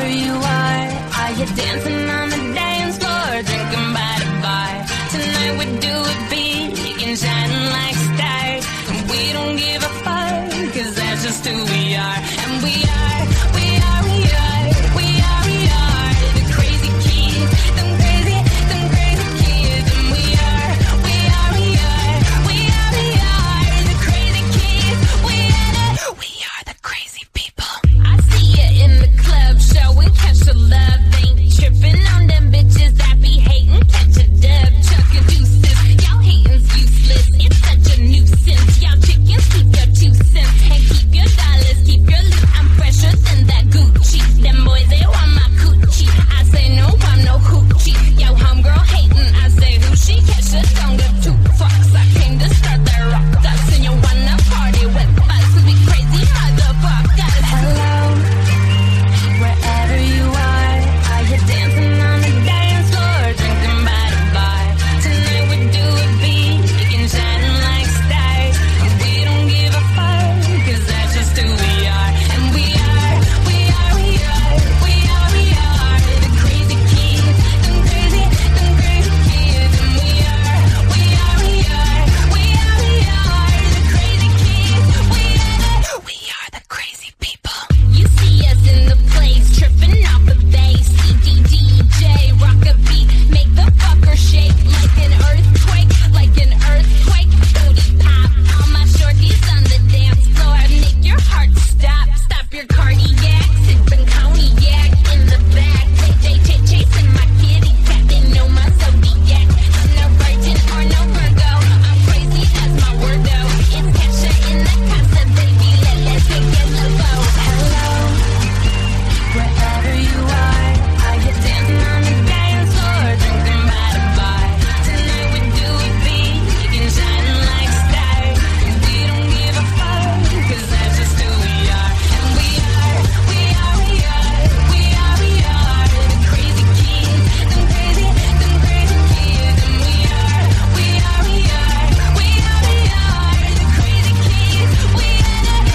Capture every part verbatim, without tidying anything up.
Wherever you are, are you dancing on the dance floor, drinking by the bar? Tonight we do it big and shining like stars, and we don't give a fuck, cause that's just who we are. And we are, we are, we are, we are, we are the crazy kids, them crazy, them crazy kids. And we are, we are, we are, we are, we are the crazy kids. We are the, we are the crazy people. I see you in the club showing catch the love, ain't tripping on them bitches that be hating, catch a dub, chucking deuces. Y'all hating's useless, it's such a nuisance. Y'all chickens keep your two cents and keep your dollars, keep your loot. I'm fresher than that Gucci. Them boys they want my coochie. I say no, I'm no hoochie. Yo, homegirl hating, I say who she? Catch a don't give two fucks. I came to start that rock dust, and you wanna party with us? We crazy motherfuckers. Hello, wherever you are, are you dancing on the dance floor, drinking by the bar? Tonight we do it big and shining like stars, and we don't give a fuck, cause that's just who we are. And we are, we are, we are, we are, we are the crazy kids, them crazy, them crazy kids. And we are, we are, we are, we are, we are the crazy kids. We are the, we are the crazy people. You see us in the place, tripping off the bass. C D D J, rock a beat, make the fucker shake like an earthquake, like an earthquake. Booty pop, all my shorties on the dance floor, make your heart stop, stop your cardiac, sipping cognac in the back. J J chasing my kitty cat, they know my zodiac. I'm no virgin or no Virgo, I'm crazy as my word though. It's Kesha in the casa, baby, let, let's take it low. Hello, wherever you are, are you dancing on the dance floor, drinking by the bar? Tonight we do it big and shining like stars, and we don't give a fuck, cause that's just who we are. And we are, we are, we are, we are, we are the crazy kids, them crazy, them crazy kids. And we are, we are, we are, we are, we are the crazy kids. We are the,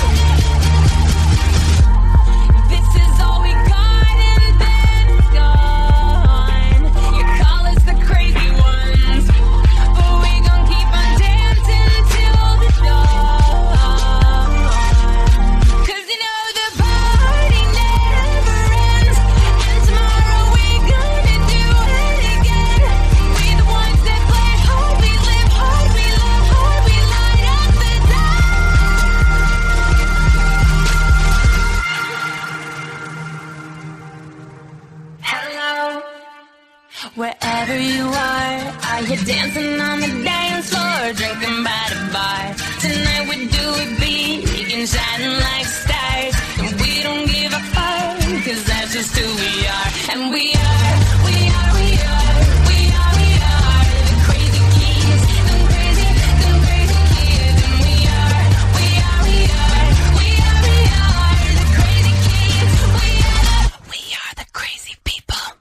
this is all we got and then it's gone. You call us the crazy ones, but we gon' keep on dancing till the dawn. Cause you know the party never ends, and tomorrow we gonna do it again. We the ones that play hard, we live hard, we love hard, we light up the Hello, wherever you are, are you dancing on the